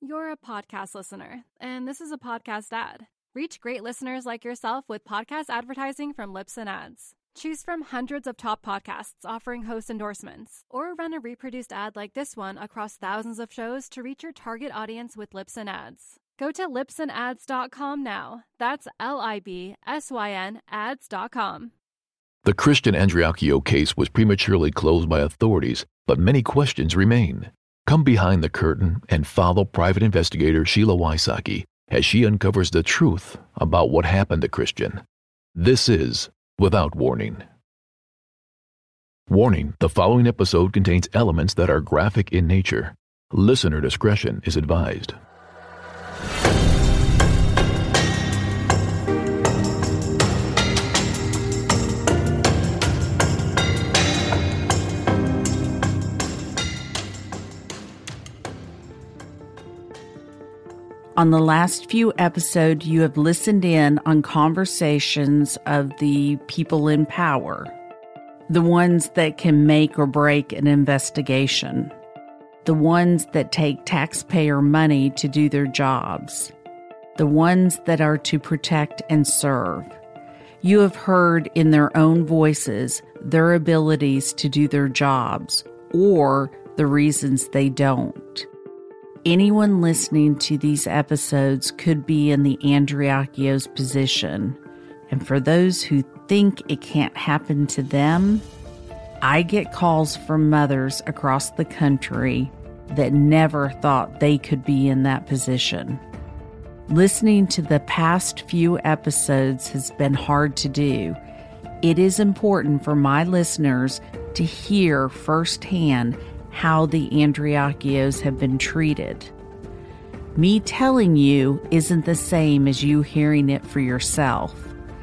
You're a podcast listener, and this is a podcast ad. Reach great listeners like yourself with podcast advertising from Libsyn Ads. Choose from hundreds of top podcasts offering host endorsements, or run a reproduced ad like this one across thousands of shows to reach your target audience with Libsyn Ads. Go to libsynads.com now. That's LIBSYN ads.com. The Christian Andreacchio case was prematurely closed by authorities, but many questions remain. Come behind the curtain and follow private investigator Sheila Wysocki as she uncovers the truth about what happened to Christian. This is Without Warning. Warning: the following episode contains elements that are graphic in nature. Listener discretion is advised. On the last few episodes, you have listened in on conversations of the people in power, the ones that can make or break an investigation, the ones that take taxpayer money to do their jobs, the ones that are to protect and serve. You have heard in their own voices their abilities to do their jobs or the reasons they don't. Anyone listening to these episodes could be in the Andreacchio's position. And for those who think it can't happen to them, I get calls from mothers across the country that never thought they could be in that position. Listening to the past few episodes has been hard to do. It is important for my listeners to hear firsthand how the Andreacchios have been treated. Me telling you isn't the same as you hearing it for yourself.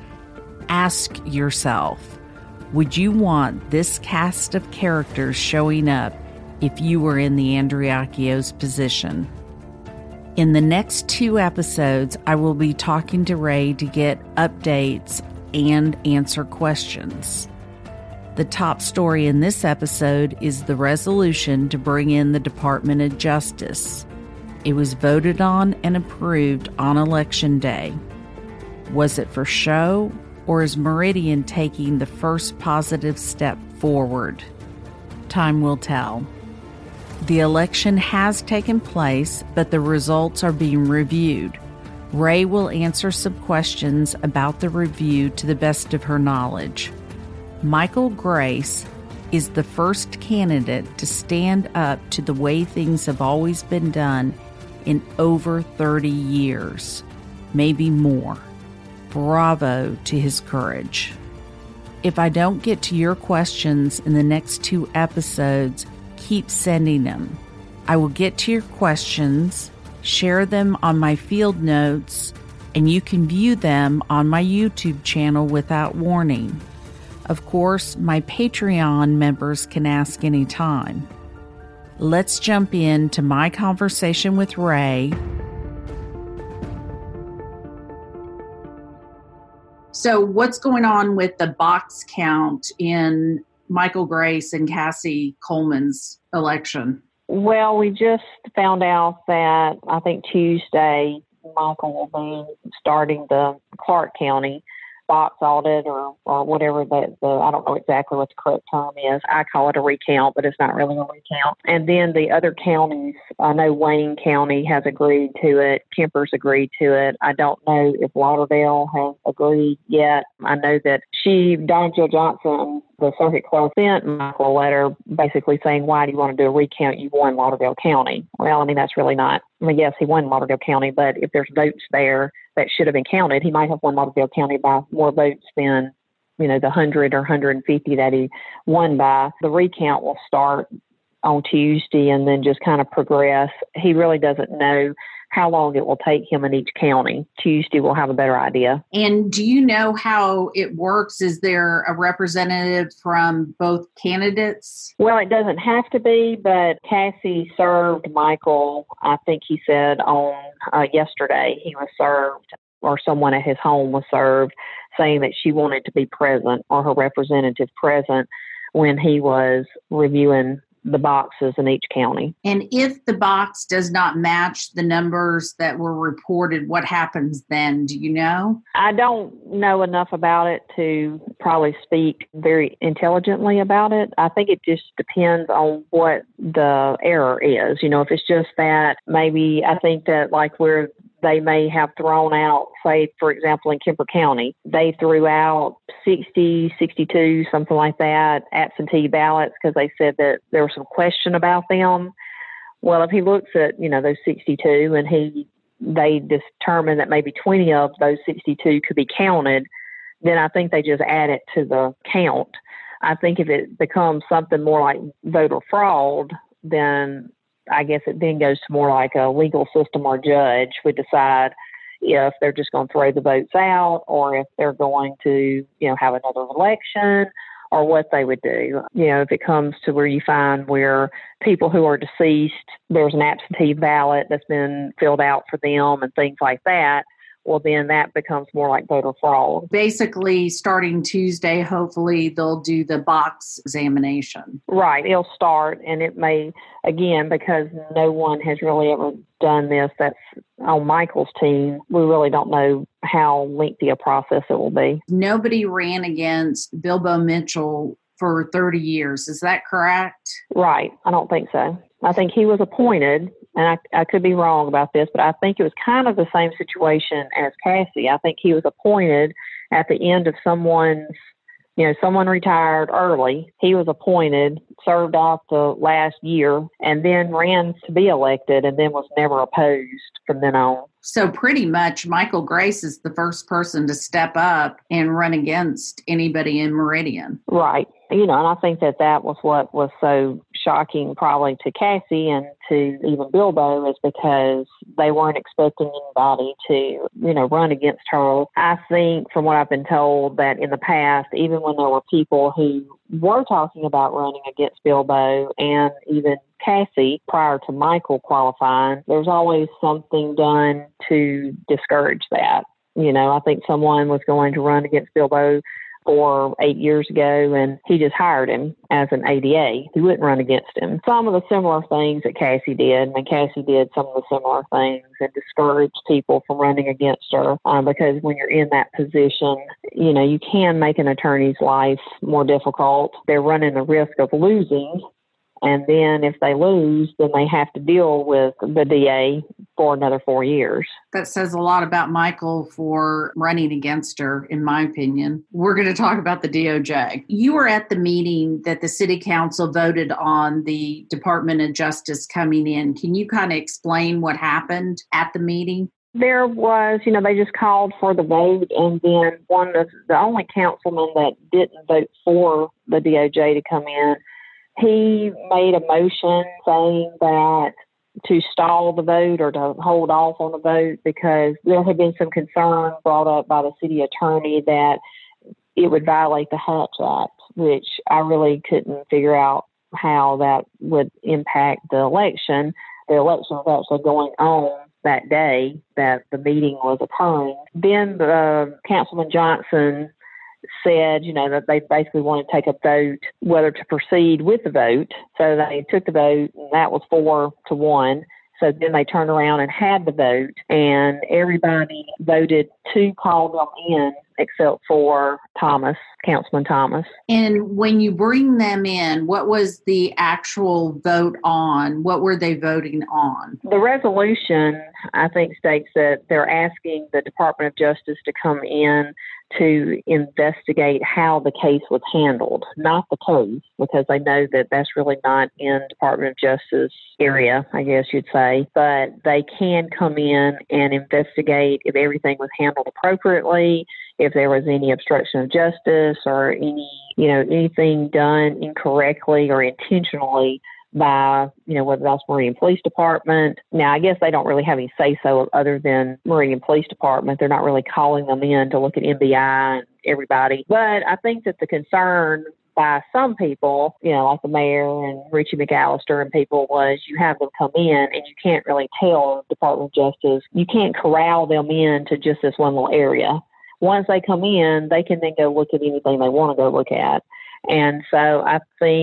Ask yourself, would you want this cast of characters showing up if you were in the Andreacchios' position? In the next 2 episodes, I will be talking to Ray to get updates and answer questions. The top story in this episode is the resolution to bring in the Department of Justice. It was voted on and approved on Election Day. Was it for show, or is Meridian taking the first positive step forward? Time will tell. The election has taken place, but the results are being reviewed. Ray will answer some questions about the review to the best of her knowledge. Michael Grace is the first candidate to stand up to the way things have always been done in over 30 years, maybe more. Bravo to his courage. If I don't get to your questions in the next 2 episodes, keep sending them. I will get to your questions, share them on my field notes, and you can view them on my YouTube channel without warning. Of course, my Patreon members can ask anytime. Let's jump into my conversation with Ray. So what's going on with the box count in Michael Grace and Cassie Coleman's election? Well, we just found out that I think Tuesday, Michael will be starting the Clark County box audit or whatever I don't know exactly what the correct term is. I call it a recount, but it's not really a recount. And then the other counties, I know Wayne County has agreed to it. Kemper's agreed to it. I don't know if Lauderdale has agreed yet. I know that Donna Jill Johnson, the circuit clerk, sent Michael a letter basically saying, why do you want to do a recount? You won Lauderdale County. Well, I mean, that's really not. I mean, yes, he won Lauderdale County, but if there's votes there that should have been counted, he might have won Lauderdale County by more votes than, the 100 or 150 that he won by. The recount will start on Tuesday and then just kind of progress. He really doesn't know how long it will take him in each county. Tuesday we'll have a better idea. And do you know how it works? Is there a representative from both candidates? Well, it doesn't have to be, but Cassie served Michael, I think he said on yesterday he was served, or someone at his home was served, saying that she wanted to be present, or her representative present, when he was reviewing the boxes in each county. And if the box does not match the numbers that were reported, what happens then? Do you know? I don't know enough about it to probably speak very intelligently about it. I think it just depends on what the error is. If it's just that maybe I think that like where they may have thrown out, say, for example, in Kemper County, they threw out 60, 62, something like that, absentee ballots because they said that there was some question about them. Well, if he looks at, those 62 and they determine that maybe 20 of those 62 could be counted, then I think they just add it to the count. I think if it becomes something more like voter fraud, then I guess it then goes to more like a legal system or judge would decide if they're just going to throw the votes out or if they're going to, have another election or what they would do. If it comes to where you find where people who are deceased, there's an absentee ballot that's been filled out for them and things like that, well, then that becomes more like voter fraud. Basically, starting Tuesday, hopefully they'll do the box examination. Right. It'll start, and it may, again, because no one has really ever done this that's on Michael's team, we really don't know how lengthy a process it will be. Nobody ran against Bilbo Mitchell for 30 years. Is that correct? Right. I don't think so. I think he was appointed, and I could be wrong about this, but I think it was kind of the same situation as Cassie. I think he was appointed at the end of someone retired early. He was appointed, served off the last year, and then ran to be elected and then was never opposed from then on. So pretty much Michael Grace is the first person to step up and run against anybody in Meridian. Right. And I think that was what was so shocking probably to Cassie and to even Bilbo is because they weren't expecting anybody to, run against her. I think from what I've been told that in the past, even when there were people who were talking about running against Bilbo and even Cassie prior to Michael qualifying, there's always something done to discourage that. I think someone was going to run against Bilbo 4 or 8 years ago, and he just hired him as an ADA. He wouldn't run against him. Some of the similar things that Cassie did, and Cassie did some of the similar things and discouraged people from running against her because when you're in that position, you can make an attorney's life more difficult. They're running the risk of losing. And then if they lose, then they have to deal with the DA for another 4 years. That says a lot about Michael for running against her, in my opinion. We're going to talk about the DOJ. You were at the meeting that the city council voted on the Department of Justice coming in. Can you kind of explain what happened at the meeting? There was, they just called for the vote, and then the only councilman that didn't vote for the DOJ to come in, he made a motion saying that to stall the vote or to hold off on the vote because there had been some concern brought up by the city attorney that it would violate the Hatch Act, which I really couldn't figure out how that would impact the election. The election was actually going on that day that the meeting was occurring. Then Councilman Johnson said, that they basically wanted to take a vote whether to proceed with the vote. So they took the vote, and that was 4-1. So then they turned around and had the vote, and everybody voted to call them in except for Councilman Thomas. And when you bring them in, what was the actual vote on? What were they voting on? The resolution, I think, states that they're asking the Department of Justice to come in to investigate how the case was handled, not the case, because they know that that's really not in Department of Justice area, I guess you'd say. But they can come in and investigate if everything was handled appropriately, if there was any obstruction of justice or anything done incorrectly or intentionally by, whether that's Meridian Police Department. Now, I guess they don't really have any say-so other than Meridian Police Department. They're not really calling them in to look at MBI and everybody. But I think that the concern by some people, like the mayor and Richie McAllister and people, was you have them come in and you can't really tell the Department of Justice. You can't corral them in to just this one little area. Once they come in, they can then go look at anything they want to go look at. And so I think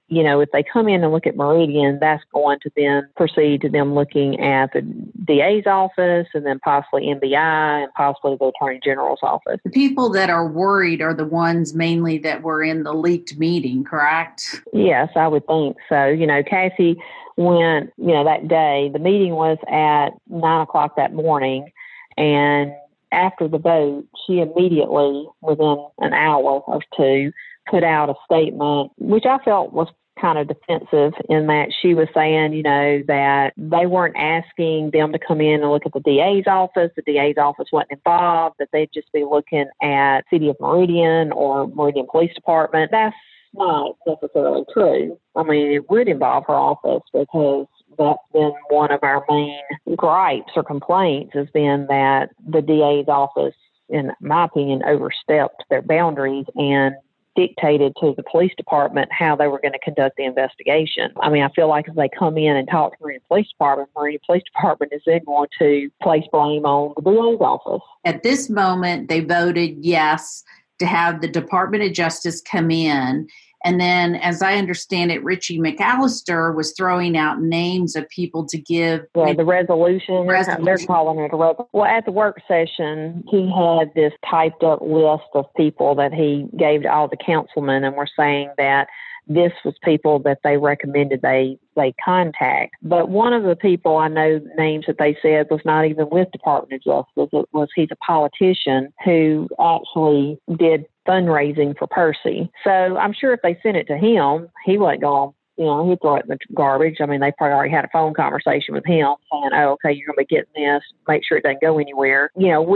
if they come in and look at Meridian, that's going to then proceed to them looking at the DA's office and then possibly MBI and possibly the Attorney General's office. The people that are worried are the ones mainly that were in the leaked meeting, correct? Yes, I would think so. Cassie went, that day. The meeting was at 9 o'clock that morning, and after the vote, she immediately, within an hour or two, put out a statement, which I felt was kind of defensive in that she was saying, that they weren't asking them to come in and look at the DA's office. The DA's office wasn't involved, that they'd just be looking at City of Meridian or Meridian Police Department. That's not necessarily true. I mean, it would involve her office because that's been one of our main gripes or complaints has been that the DA's office, in my opinion, overstepped their boundaries and dictated to the police department how they were going to conduct the investigation. I mean, I feel like if they come in and talk to the Meridian Police Department is then going to place blame on the DA's office. At this moment, they voted yes to have the Department of Justice come in. And then, as I understand it, Richie McAllister was throwing out names of people to give. Yeah, the resolution. They're calling it a resolution. Well, at the work session, he had this typed up list of people that he gave to all the councilmen and were saying that this was people that they recommended they contact. But one of the people I know names that they said was not even with Department of Justice. He's a politician who actually did fundraising for Percy. So I'm sure if they sent it to him, he wasn't going, he'd throw it in the garbage. I mean, they probably already had a phone conversation with him saying, oh, okay, you're going to be getting this. Make sure it doesn't go anywhere.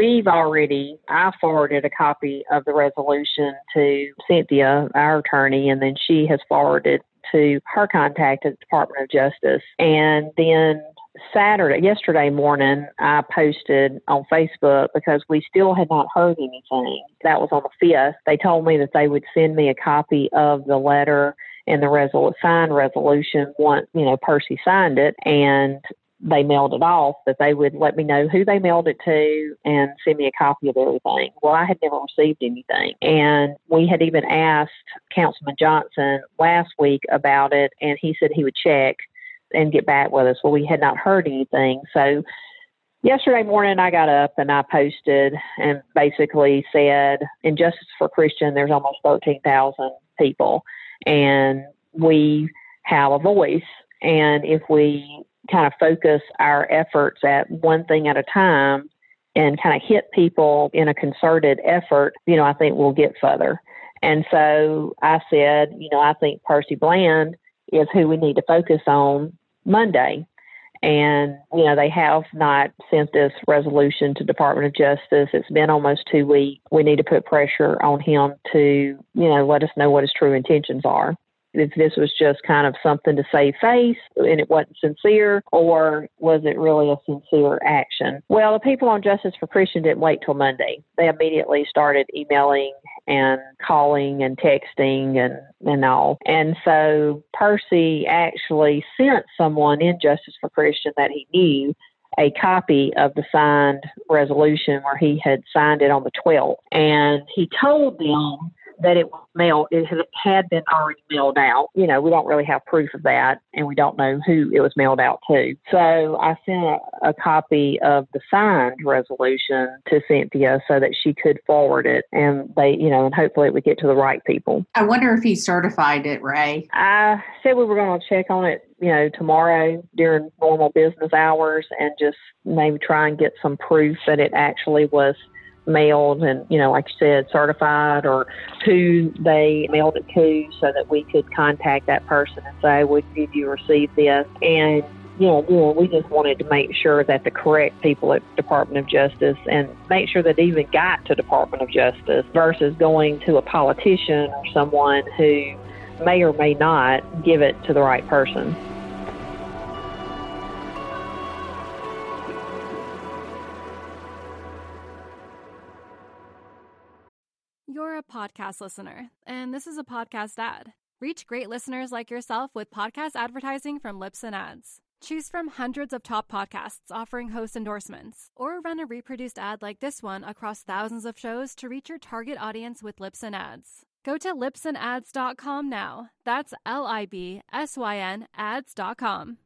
I forwarded a copy of the resolution to Cynthia, our attorney, and then she has forwarded to her contact at the Department of Justice. And then yesterday morning, I posted on Facebook because we still had not heard anything. That was on the 5th. They told me that they would send me a copy of the letter and the signed resolution once, Percy signed it, and they mailed it off, that they would let me know who they mailed it to and send me a copy of everything. Well, I had never received anything. And we had even asked Councilman Johnson last week about it, and he said he would check and get back with us. Well, we had not heard anything. So yesterday morning, I got up and I posted and basically said, in Justice for Christian, there's almost 13,000 people, and we have a voice. And if we kind of focus our efforts at one thing at a time and kind of hit people in a concerted effort, I think we'll get further. And so I said, I think Percy Bland is who we need to focus on Monday. And, they have not sent this resolution to Department of Justice. It's been almost 2 weeks. We need to put pressure on him to, let us know what his true intentions are. If this was just kind of something to save face and it wasn't sincere, or was it really a sincere action? Well, the people on Justice for Christian didn't wait till Monday. They immediately started emailing and calling and texting and all. And so Percy actually sent someone in Justice for Christian that he knew a copy of the signed resolution where he had signed it on the 12th. And he told them that it had been already mailed out. We don't really have proof of that, and we don't know who it was mailed out to. So I sent a copy of the signed resolution to Cynthia so that she could forward it, and and hopefully it would get to the right people. I wonder if he certified it, Ray. I said we were going to check on it, tomorrow during normal business hours and just maybe try and get some proof that it actually was mailed and, like you said, certified, or who they mailed it to so that we could contact that person and say, did you receive this? And, we just wanted to make sure that the correct people at Department of Justice and make sure that it even got to Department of Justice versus going to a politician or someone who may or may not give it to the right person. You're a podcast listener, and this is a podcast ad. Reach great listeners like yourself with podcast advertising from Libsyn Ads. Choose from hundreds of top podcasts offering host endorsements, or run a reproduced ad like this one across thousands of shows to reach your target audience with Libsyn Ads. Go to libsynads.com now. That's LIBSYN ads.com.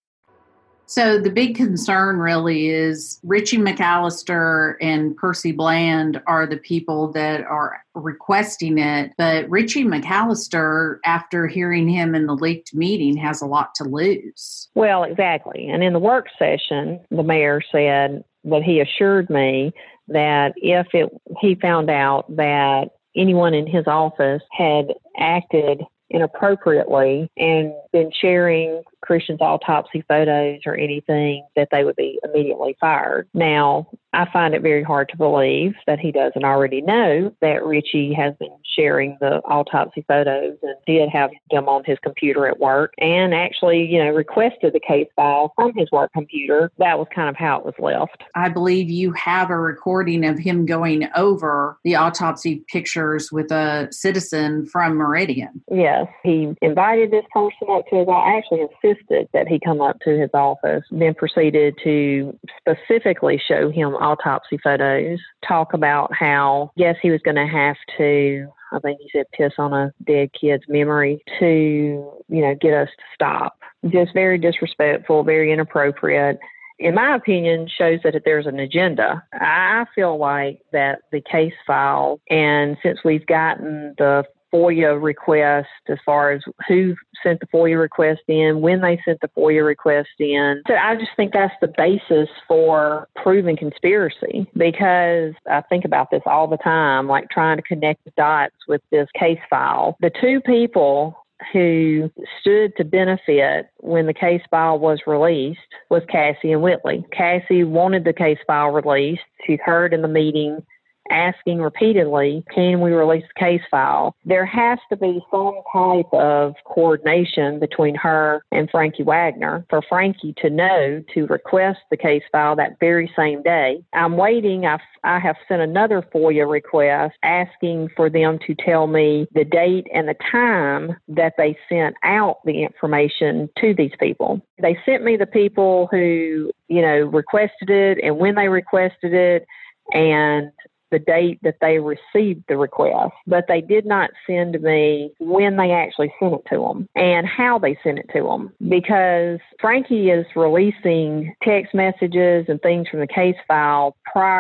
So the big concern really is Richie McAllister and Percy Bland are the people that are requesting it. But Richie McAllister, after hearing him in the leaked meeting, has a lot to lose. Well, exactly. And in the work session, the mayor said that he assured me that if he found out that anyone in his office had acted inappropriately and been sharing Christian's autopsy photos or anything, that they would be immediately fired. Now, I find it very hard to believe that he doesn't already know that Richie has been sharing the autopsy photos and did have them on his computer at work and actually, requested the case file from his work computer. That was kind of how it was left. I believe you have a recording of him going over the autopsy pictures with a citizen from Meridian. Yes, he invited this person up to his office. I actually insisted that he come up to his office, then proceeded to specifically show him autopsy photos, talk about how, yes, he was going to have to, I think he said, piss on a dead kid's memory to, get us to stop. Just very disrespectful, very inappropriate. In my opinion, shows that there's an agenda. I feel like that the case file, and since we've gotten the FOIA request as far as who sent the FOIA request in, when they sent the FOIA request in. So I just think that's the basis for proving conspiracy, because I think about this all the time, like trying to connect the dots with this case file. The two people who stood to benefit when the case file was released was Cassie and Whitley. Cassie wanted the case file released. She heard in the meeting asking repeatedly, can we release the case file? There has to be some type of coordination between her and Frankie Wagner for Frankie to know to request the case file that very same day. I'm waiting. I have sent another FOIA request asking for them to tell me the date and the time that they sent out the information to these people. They sent me the people who, requested it and when they requested it and the date that they received the request, but they did not send me when they actually sent it to them and how they sent it to them, because Frankie is releasing text messages and things from the case file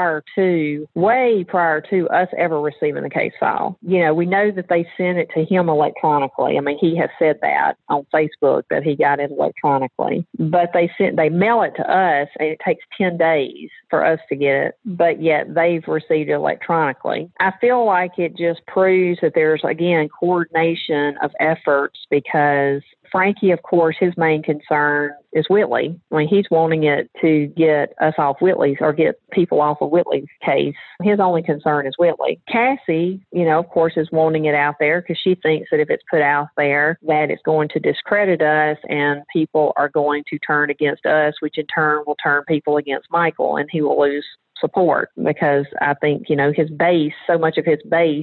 way prior to us ever receiving the case file. We know that they sent it to him electronically. I mean, he has said that on Facebook that he got it electronically, but they mail it to us and it takes 10 days for us to get it, but yet they've received it electronically. I feel like it just proves that there's, again, coordination of efforts, because Frankie, of course, his main concern is Whitley. I mean, he's wanting it to get us off Whitley's or get people off of Whitley's case. His only concern is Whitley. Cassie, of course, is wanting it out there because she thinks that if it's put out there that it's going to discredit us and people are going to turn against us, which in turn will turn people against Michael, and he will lose support, because I think, his base, so much of his base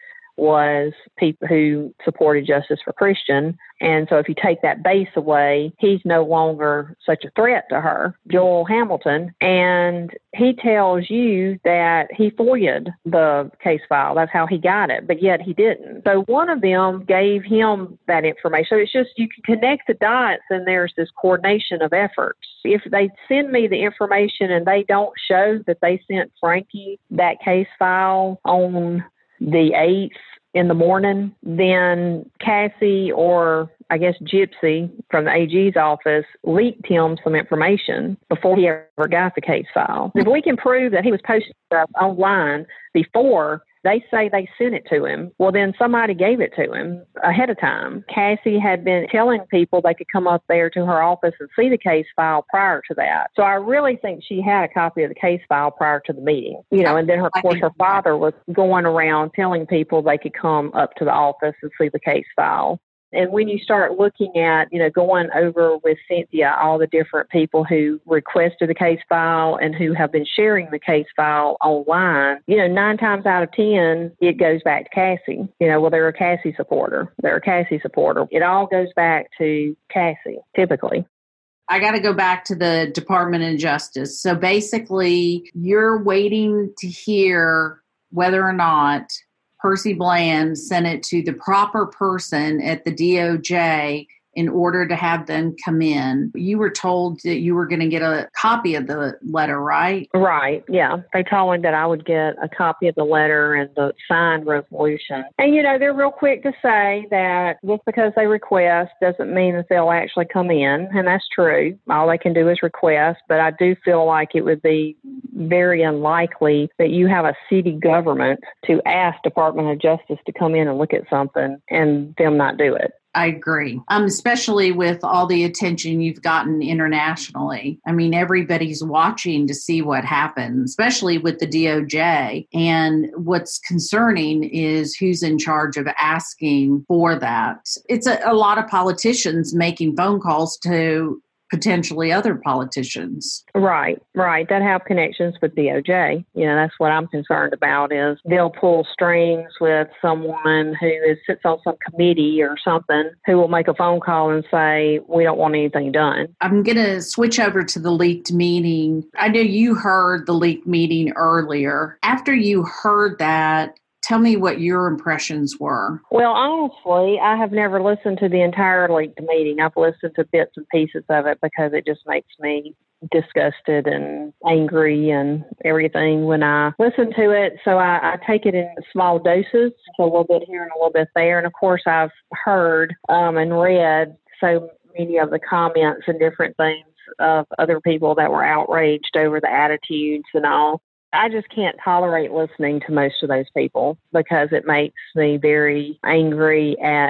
was people who supported Justice for Christian. And so if you take that base away, he's no longer such a threat to her, Joel Hamilton. And he tells you that he FOIA'd the case file. That's how he got it, but yet he didn't. So one of them gave him that information. So it's just, you can connect the dots and there's this coordination of efforts. If they send me the information and they don't show that they sent Frankie that case file on the 8th in the morning, then Cassie, or I guess Gypsy from the AG's office, leaked him some information before he ever got the case file. If we can prove that he was posting stuff online before they say they sent it to him, well, then somebody gave it to him ahead of time. Cassie had been telling people they could come up there to her office and see the case file prior to that. So I really think she had a copy of the case file prior to the meeting, and then, of course, her father was going around telling people they could come up to the office and see the case file. And when you start looking at, going over with Cynthia, all the different people who requested the case file and who have been sharing the case file online, 9 times out of 10, it goes back to Cassie. They're a Cassie supporter. It all goes back to Cassie, typically. I got to go back to the Department of Justice. So basically, you're waiting to hear whether or not Percy Bland sent it to the proper person at the DOJ in order to have them come in. You were told that you were going to get a copy of the letter, right? Right, yeah. They told me that I would get a copy of the letter and the signed resolution. And, they're real quick to say that just because they request doesn't mean that they'll actually come in, and that's true. All they can do is request, but I do feel like it would be very unlikely that you have a city government to ask Department of Justice to come in and look at something and them not do it. I agree, especially with all the attention you've gotten internationally. I mean, everybody's watching to see what happens, especially with the DOJ. And what's concerning is who's in charge of asking for that. It's a lot of politicians making phone calls to potentially other politicians. Right. That have connections with DOJ. That's what I'm concerned about is they'll pull strings with someone who sits on some committee or something who will make a phone call and say, we don't want anything done. I'm going to switch over to the leaked meeting. I know you heard the leaked meeting earlier. After you heard that, tell me what your impressions were. Well, honestly, I have never listened to the entire leaked meeting. I've listened to bits and pieces of it because it just makes me disgusted and angry and everything when I listen to it. So I take it in small doses, so a little bit here and a little bit there. And of course, I've heard and read so many of the comments and different things of other people that were outraged over the attitudes and all. I just can't tolerate listening to most of those people because it makes me very angry at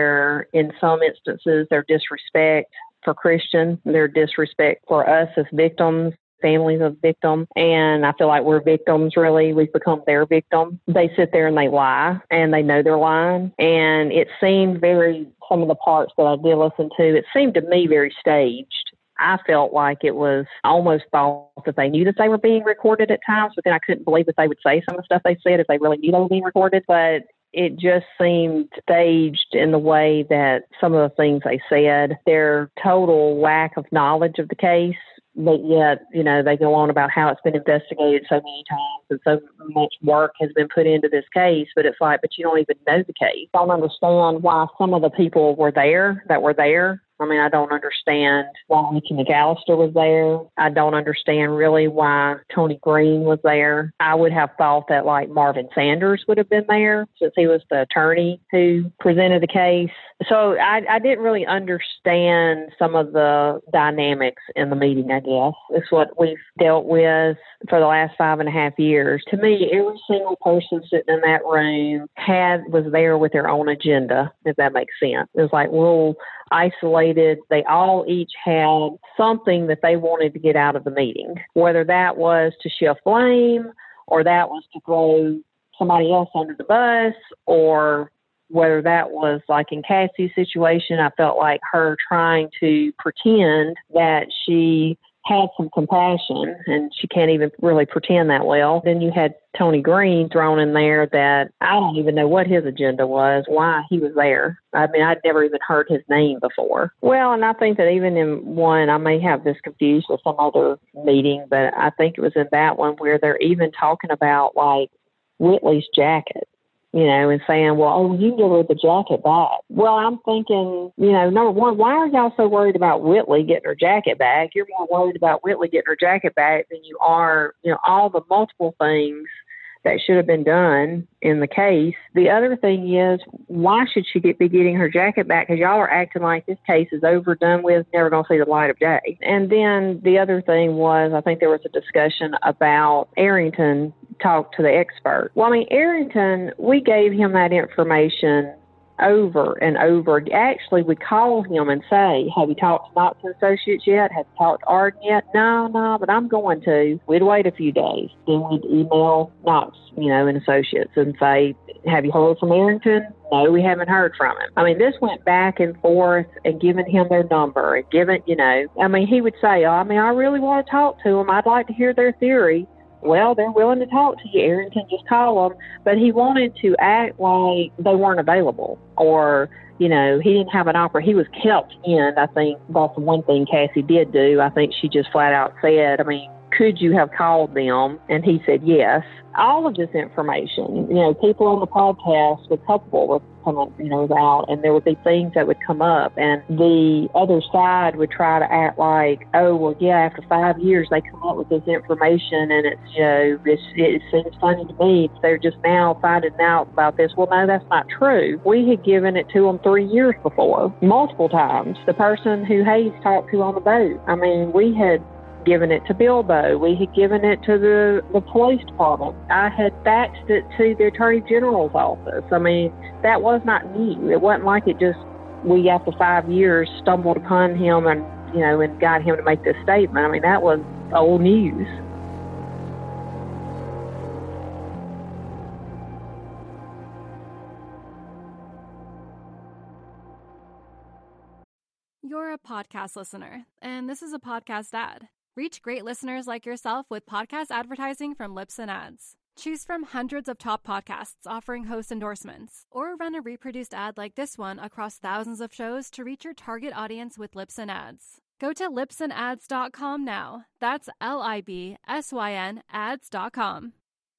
in some instances, their disrespect for Christians, their disrespect for us as victims, families of victims. And I feel like we're victims, really. We've become their victim. They sit there and they lie, and they know they're lying. And it seemed some of the parts that I did listen to, it seemed to me very staged. I felt like it was almost thought that they knew that they were being recorded at times, but then I couldn't believe that they would say some of the stuff they said if they really knew they were being recorded. But it just seemed staged in the way that some of the things they said, their total lack of knowledge of the case. But yet, they go on about how it's been investigated so many times and so much work has been put into this case. But it's like, but you don't even know the case. I don't understand why some of the people that were there. I mean, I don't understand why Mickey McAllister was there. I don't understand really why Tony Green was there. I would have thought that like Marvin Sanders would have been there since he was the attorney who presented the case. So I didn't really understand some of the dynamics in the meeting, I guess. It's what we've dealt with for the last 5.5 years. To me, every single person sitting in that room was there with their own agenda, if that makes sense. It was like, isolated. They all each had something that they wanted to get out of the meeting, whether that was to shift blame or that was to throw somebody else under the bus, or whether that was like in Cassie's situation, I felt like her trying to pretend that she had some compassion, and she can't even really pretend that well. Then you had Tony Green thrown in there that I don't even know what his agenda was, why he was there. I mean, I'd never even heard his name before. Well, and I think that even in one, I may have this confused with some other meeting, but I think it was in that one where they're even talking about like Whitley's jacket. And saying, well, you give her the jacket back. Well, I'm thinking, number one, why are y'all so worried about Whitley getting her jacket back? You're more worried about Whitley getting her jacket back than you are, all the multiple things that should have been done in the case. The other thing is, why should she be getting her jacket back? Because y'all are acting like this case is over, done with, never going to see the light of day. And then the other thing was, I think there was a discussion about Arrington talked to the expert. Well, I mean, Arrington, we gave him that information over and over. Actually, we call him and say, have you talked to Knox and Associates yet? Have you talked to Arden yet? No, but I'm going to. We'd wait a few days. Then we'd email Knox, and Associates and say, have you heard from Arrington? No, we haven't heard from him. I mean, this went back and forth and giving him their number and he would say, I really want to talk to them. I'd like to hear their theory. Well, they're willing to talk to you, Arrington, just call them. But he wanted to act like they weren't available, or, he didn't have an offer. He was kept in, I think that's the one thing Cassie did do. I think she just flat out said, could you have called them? And he said yes. all of this information. People on the podcast, a couple would come up, out, and there would be things that would come up, and the other side would try to act like, oh, well, yeah, after 5 years they come up with this information, and it seems funny to me. They're just now finding out about this. Well, no, that's not true. We had given it to them 3 years before, multiple times. The person who Hayes talked to on the boat, we had given it to Bilbo. We had given it to the police department. I had faxed it to the Attorney General's office. That was not new. It wasn't like it just, we after 5 years stumbled upon him and got him to make this statement. That was old news. You're a podcast listener, and this is a podcast ad. Reach great listeners like yourself with podcast advertising from Libsyn Ads. Choose from hundreds of top podcasts offering host endorsements, or run a reproduced ad like this one across thousands of shows to reach your target audience with Libsyn Ads. Go to libsynads.com now. That's LIBSYN ads.com.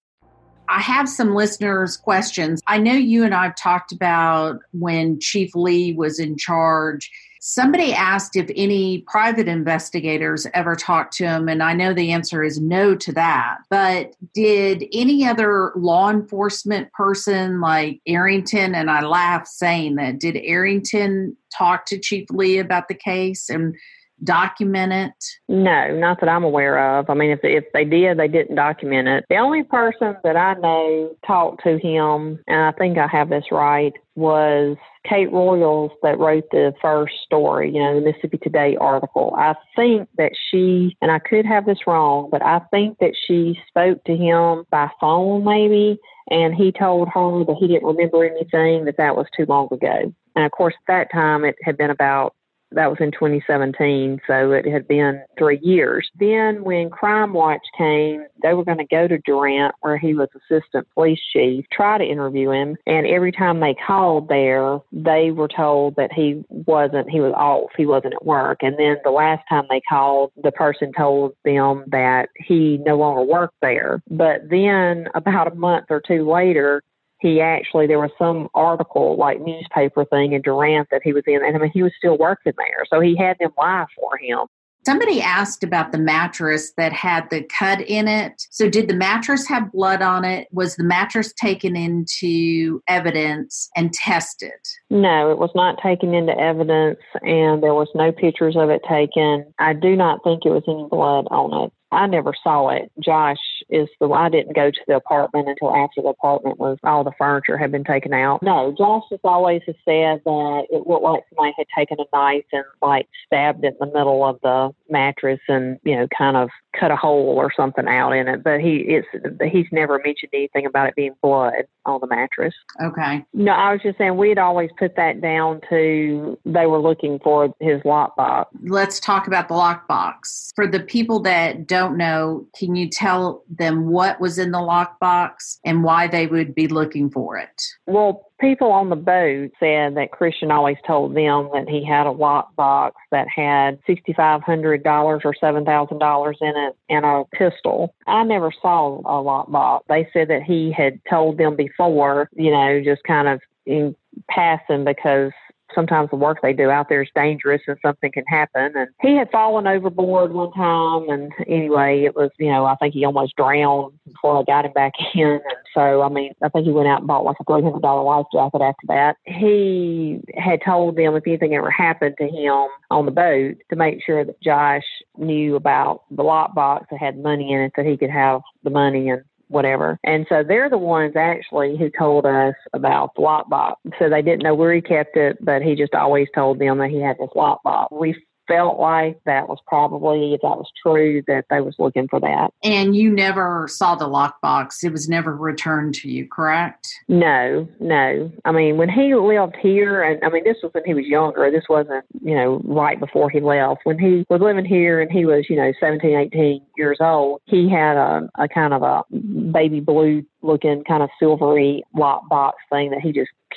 I have some listeners' questions. I know you and I have talked about when Chief Lee was in charge. Somebody asked if any private investigators ever talked to him, and I know the answer is no to that. But did any other law enforcement person like Arrington, and I laugh saying that, did Arrington talk to Chief Lee about the case and document it? No, not that I'm aware of. If they did, they didn't document it. The only person that I know talked to him, and I think I have this right, was Kate Royals, that wrote the first story, the Mississippi Today article. I think that she, and I could have this wrong, but I think that she spoke to him by phone maybe, and he told her that he didn't remember anything, that was too long ago. And of course, at that time, it had been that was in 2017, so it had been 3 years. Then when Crime Watch came, they were going to go to Durant, where he was assistant police chief, try to interview him. And every time they called there, they were told that he was off, he wasn't at work. And then the last time they called, the person told them that he no longer worked there. But then about a month or two later, there was some article, like newspaper thing in Durant that he was in, and he was still working there. So he had them lie for him. Somebody asked about the mattress that had the cut in it. So did the mattress have blood on it? Was the mattress taken into evidence and tested? No, it was not taken into evidence, and there was no pictures of it taken. I do not think it was any blood on it. I never saw it. Josh I didn't go to the apartment until after the apartment all the furniture had been taken out. No, Josh has always said that it looked like somebody had taken a knife and stabbed it in the middle of the mattress and, kind of cut a hole or something out in it. But he's never mentioned anything about it being blood on the mattress. Okay. No, I was just saying we'd always put that down to they were looking for his lockbox. Let's talk about the lockbox. For the people that don't know, can you tell them what was in the lockbox and why they would be looking for it? Well, people on the boat said that Christian always told them that he had a lockbox that had $6,500 or $7,000 in it and a pistol. I never saw a lockbox. They said that he had told them before, just kind of in passing, because sometimes the work they do out there is dangerous and something can happen. And he had fallen overboard one time. And anyway, it was, I think he almost drowned before I got him back in. And so, I think he went out and bought a $300 life jacket after that. He had told them if anything ever happened to him on the boat to make sure that Josh knew about the lockbox that had money in it, so he could have the money and whatever. And so they're the ones actually who told us about the lockbox. So they didn't know where he kept it, but he just always told them that he had this lockbox. We felt like that was probably, if that was true, that they was looking for that. And you never saw the lockbox. It was never returned to you, correct? No. When he lived here, and this was when he was younger. This wasn't, right before he left. When he was living here and he was, 17, 18 years old, he had a kind of a baby blue looking kind of silvery lockbox thing that he just kept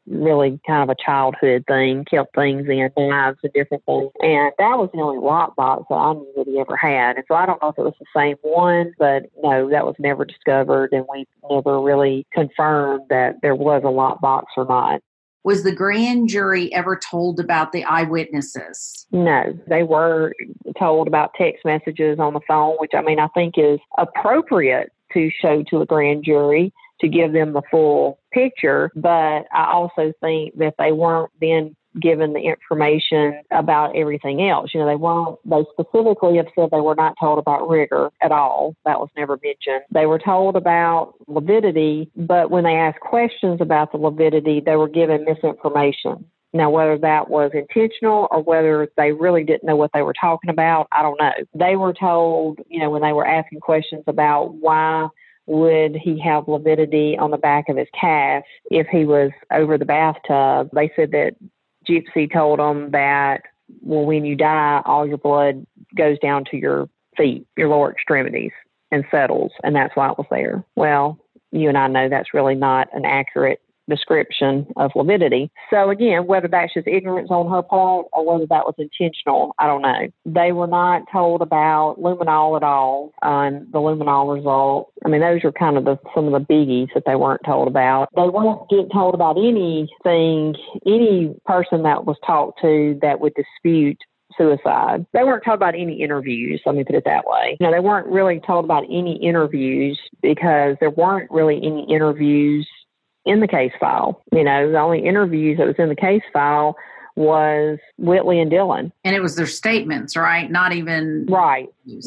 really kind of a childhood thing, kept things in knives and different things. And that was the only lockbox that I knew that he ever had. And so I don't know if it was the same one, but no, that was never discovered. And we never really confirmed that there was a lockbox or not. Was the grand jury ever told about the eyewitnesses? No, they were told about text messages on the phone, which I think is appropriate to show to a grand jury to give them the full picture. But I also think that they weren't then given the information about everything else. They specifically have said they were not told about rigor at all. That was never mentioned. They were told about lividity, but when they asked questions about the lividity, they were given misinformation. Now, whether that was intentional or whether they really didn't know what they were talking about, I don't know. They were told, when they were asking questions about why would he have lividity on the back of his calf if he was over the bathtub, they said that Gypsy told them that, well, when you die, all your blood goes down to your feet, your lower extremities, and settles, and that's why it was there. Well, you and I know that's really not an accurate description of lividity. So again, whether that's just ignorance on her part or whether that was intentional, I don't know. They were not told about luminol at all on the luminol result. Those are kind of some of the biggies that they weren't told about. They weren't getting told about anything, any person that was talked to that would dispute suicide. They weren't told about any interviews, let me put it that way. They weren't really told about any interviews because there weren't really any interviews in the case file. The only interviews that was in the case file was Whitley and Dylan. And it was their statements, right? Not even... Right,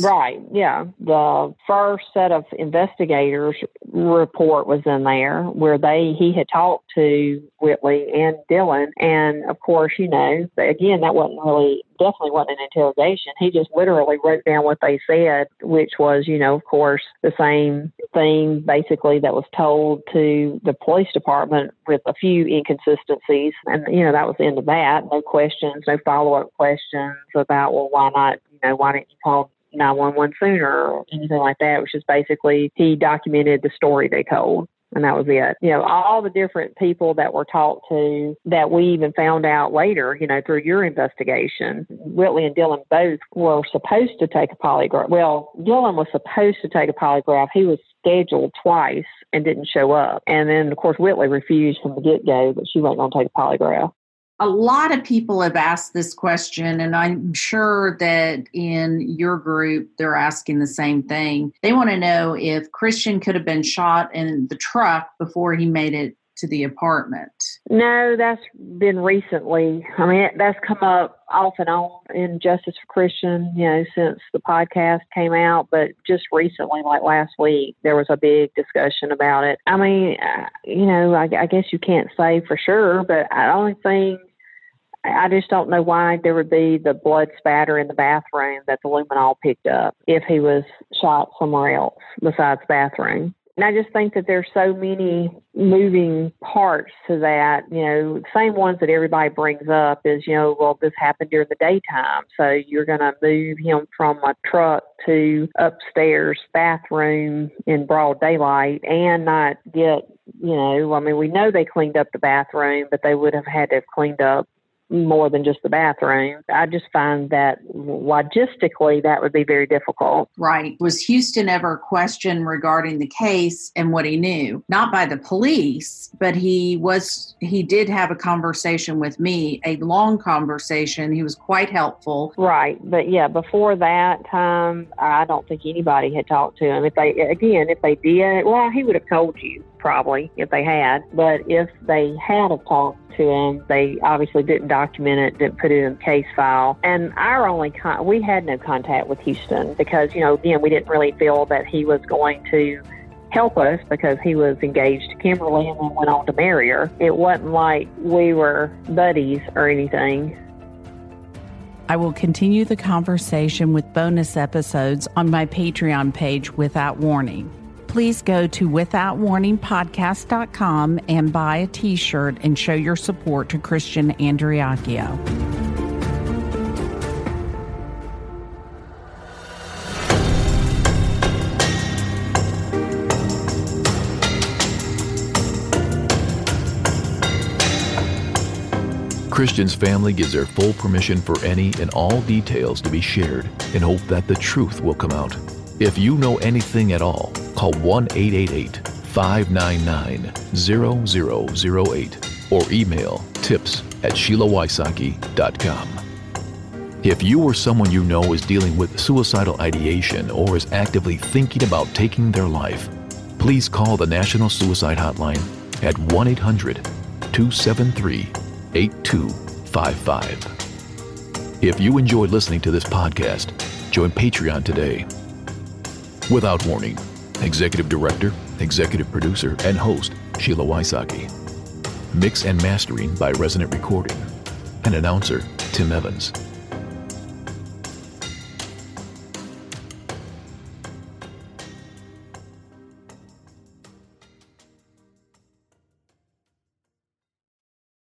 yeah. The first set of investigators report was in there where he had talked to Whitley and Dylan. And of course, again, that definitely wasn't an interrogation. He just literally wrote down what they said, which was, of course, the same thing basically that was told to the police department with a few inconsistencies. And, that was the end of that. No questions, no follow-up questions about, well, why not, why didn't you call 911 sooner or anything like that, which is basically he documented the story they told. And that was it. All the different people that were talked to that we even found out later, through your investigation, Whitley and Dylan both were supposed to take a polygraph. Well, Dylan was supposed to take a polygraph. He was scheduled twice and didn't show up. And then, of course, Whitley refused from the get-go, but she wasn't going to take a polygraph. A lot of people have asked this question, and I'm sure that in your group, they're asking the same thing. They want to know if Christian could have been shot in the truck before he made it to the apartment. No, that's been recently. That's come up off and on in Justice for Christian, since the podcast came out. But just recently, like last week, there was a big discussion about it. I guess you can't say for sure, but I just don't know why there would be the blood spatter in the bathroom that the luminol picked up if he was shot somewhere else besides the bathroom. And I just think that there's so many moving parts to that, same ones that everybody brings up is, well, this happened during the daytime. So you're going to move him from a truck to upstairs bathroom in broad daylight and not get, we know they cleaned up the bathroom, but they would have had to have cleaned up more than just the bathroom. I just find that logistically that would be very difficult. Right. Was Houston ever questioned regarding the case and what he knew? Not by the police, but he did have a conversation with me, a long conversation. He was quite helpful. Right. But yeah, before that time, I don't think anybody had talked to him. If they did, well, he would have told you probably if they had, but if they had have talked to him, they obviously didn't document it, didn't put it in the case file. And we had no contact with Houston because, again, we didn't really feel that he was going to help us because he was engaged to Kimberly and then went on to marry her. It wasn't like we were buddies or anything. I will continue the conversation with bonus episodes on my Patreon page Without Warning. Please go to withoutwarningpodcast.com and buy a t-shirt and show your support to Christian Andreacchio. Christian's family gives their full permission for any and all details to be shared in hope that the truth will come out. If you know anything at all, call 1-888-599-0008 or email tips@SheilaWysocki.com. If you or someone you know is dealing with suicidal ideation or is actively thinking about taking their life, please call the National Suicide Hotline at 1-800-273-8255. If you enjoyed listening to this podcast, join Patreon today. Without Warning, Executive Director, Executive Producer, and Host, Sheila Wysocki. Mix and mastering by Resonant Recording. And announcer, Tim Evans.